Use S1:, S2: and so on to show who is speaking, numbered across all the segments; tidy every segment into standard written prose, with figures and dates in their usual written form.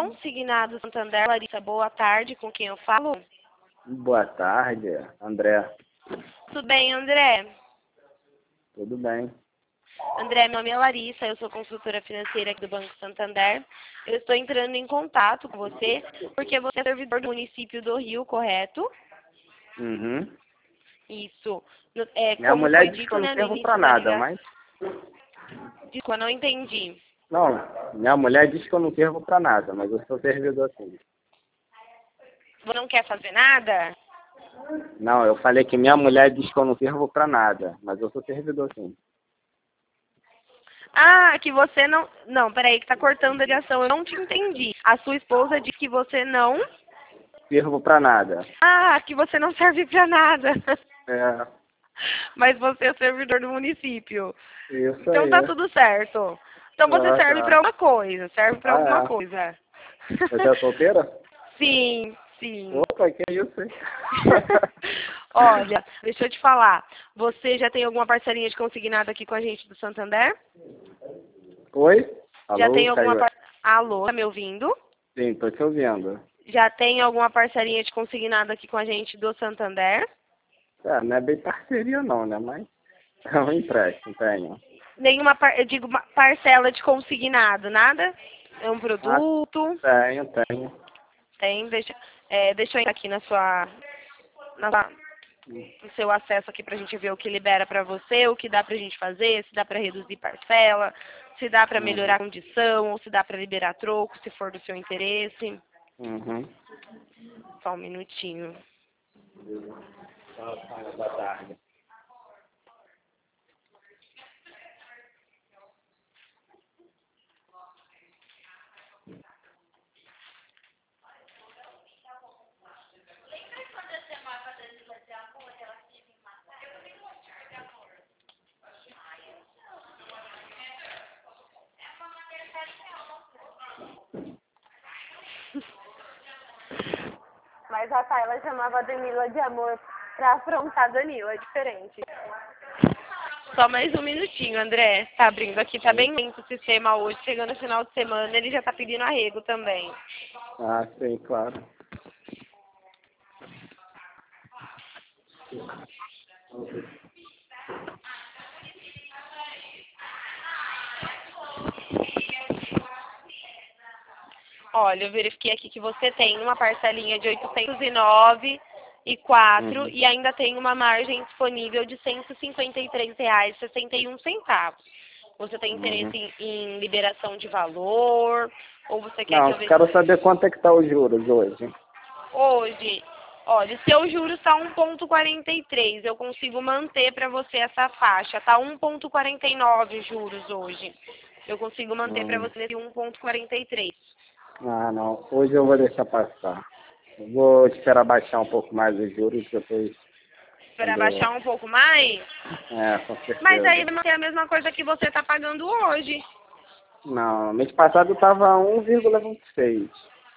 S1: Consignado Santander, Larissa, boa tarde, com quem eu falo?
S2: Boa tarde, André.
S1: Tudo bem, André?
S2: Tudo bem.
S1: André, meu nome é Larissa, eu sou consultora financeira aqui do Banco Santander. Eu estou entrando em contato com você, porque você é servidor do município do Rio, correto?
S2: Uhum.
S1: Isso.
S2: Minha
S1: Como
S2: mulher
S1: foi
S2: diz que
S1: dito,
S2: eu não
S1: né, no
S2: sirvo
S1: início
S2: pra
S1: da
S2: nada,
S1: ligação.
S2: mas...
S1: Desculpa, eu não entendi.
S2: Não, minha mulher diz que eu não sirvo pra nada, mas eu sou servidor sim.
S1: Você não quer fazer nada?
S2: Não, eu falei que minha mulher diz que eu não sirvo pra nada, mas eu sou servidor sim.
S1: Ah, que você não... Não, peraí, que tá cortando a ligação. Eu não te entendi. A sua esposa diz que você não...
S2: Sirvo pra nada.
S1: Ah, que você não serve pra nada.
S2: É,
S1: Mas você é servidor do município.
S2: isso
S1: Então
S2: aí.
S1: tá tudo certo. Então você
S2: Ah,
S1: serve pra
S2: tá.
S1: uma coisa, serve pra alguma
S2: Ah,
S1: coisa.
S2: é. Você é solteira?
S1: Sim, sim.
S2: Opa, que isso, hein?
S1: Olha, deixa eu te falar. Você já tem alguma parcelinha de consignado aqui com a gente do Santander?
S2: Oi?
S1: Já tem
S2: Alô,
S1: alguma
S2: caiu?
S1: Alô, tá me ouvindo?
S2: Sim, tô te ouvindo.
S1: Já tem alguma parcelinha de consignado aqui com a gente do Santander?
S2: É, não é bem parceria não, né? Mas é um empréstimo, tenho.
S1: Nenhuma, eu digo parcela de consignado, nada? É um
S2: Ah,
S1: produto?
S2: tenho.
S1: Tem, deixa eu ir aqui no seu acesso aqui pra gente ver o que libera pra você, o que dá pra gente fazer, se dá pra reduzir parcela, se dá pra
S2: Uhum.
S1: melhorar a condição, ou se dá pra liberar troco, se for do seu interesse.
S2: Uhum.
S1: Só um minutinho.
S2: Boa tarde.
S1: Mas a Tayla chamava a Danila de amor pra afrontar a Danila, é diferente. Só mais um minutinho, André. Tá abrindo aqui, tá bem lento o sistema hoje. Chegando no final de semana, ele já tá pedindo arrego também.
S2: Ah, sim, claro.
S1: Olha, eu verifiquei aqui que você tem uma parcelinha de 809,04 e ainda tem uma margem disponível de R$ 153,61. Você tem interesse em liberação de valor? Ou você quer que
S2: Não,
S1: eu veja
S2: quero saber quanto é que tá os juros hoje.
S1: hoje? Olha, seu juros está 1,43. Eu consigo manter para você essa faixa. Tá 1,49 juros hoje. Eu consigo manter para
S2: Hum.
S1: você nesse 1,43.
S2: Ah, não. Hoje eu vou deixar passar. Eu vou esperar baixar um pouco mais os juros depois.
S1: Para
S2: Quando...
S1: baixar um pouco mais?
S2: É, com
S1: Mas aí
S2: certeza.
S1: vai manter a mesma coisa que você está pagando hoje.
S2: Não, mês passado tava 1,26.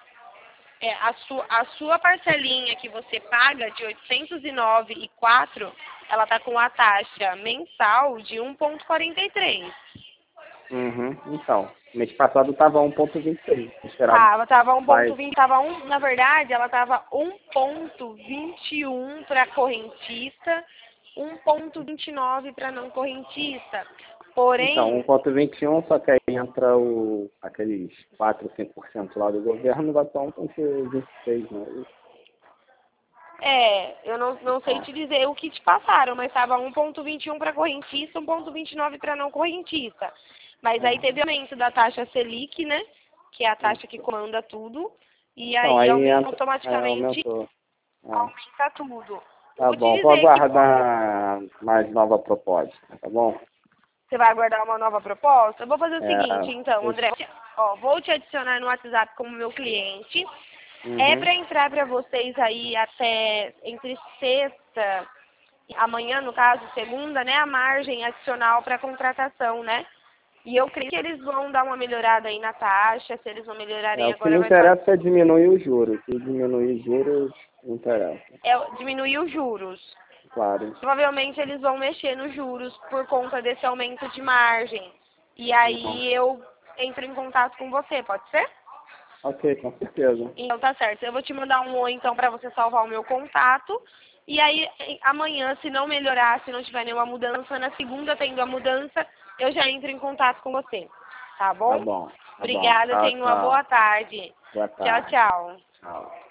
S1: A sua parcelinha que você paga de 809,04, ela tá com a taxa mensal de 1,43.
S2: Uhum. Então, mês passado tava 1,26. Esperava.
S1: Tava
S2: Mas,
S1: 1,20, na verdade, ela tava 1,21 para correntista, 1,29 para não correntista.
S2: então,
S1: Porém,
S2: 1,21, só que aí entra aqueles 4, 5% lá do governo, vai para 1,26, né?
S1: eu não sei te dizer o que te passaram, mas estava 1,21 para correntista, 1,29 para não correntista. Mas aí teve aumento da taxa Selic, né? Que é a taxa que comanda tudo. E
S2: Então,
S1: aí
S2: aí entra,
S1: automaticamente
S2: aumentou. É.
S1: aumenta tudo. Eu
S2: Tá
S1: vou te
S2: bom, vou
S1: dizer que
S2: aguardar mais nova proposta, tá bom?
S1: você vai aguardar uma nova proposta. Eu vou fazer o seguinte, então,
S2: Eu...
S1: André. Ó, vou te adicionar no WhatsApp como meu cliente. É
S2: Uhum.
S1: para entrar para vocês aí até entre sexta, amanhã, no caso, segunda, né? A margem adicional para contratação, né? E eu creio que eles vão dar uma melhorada aí na taxa. Se eles não melhorarem
S2: O que me
S1: agora, vai só
S2: interessa é diminuir os juros. Se diminuir os juros, não interessa.
S1: diminuir os juros.
S2: Claro.
S1: Provavelmente eles vão mexer nos juros por conta desse aumento de margem. E
S2: Uhum.
S1: aí eu entro em contato com você, pode ser?
S2: Ok, com certeza.
S1: Então tá certo. Eu vou te mandar um oi então para você salvar o meu contato. E aí amanhã, se não melhorar, se não tiver nenhuma mudança, na segunda tendo a mudança, eu já entro em contato com você. Tá bom?
S2: Tá bom.
S1: Obrigada,
S2: Tchau,
S1: tenha uma boa
S2: tchau.
S1: tarde.
S2: Boa
S1: Tchau,
S2: tarde.
S1: tchau.
S2: Tchau.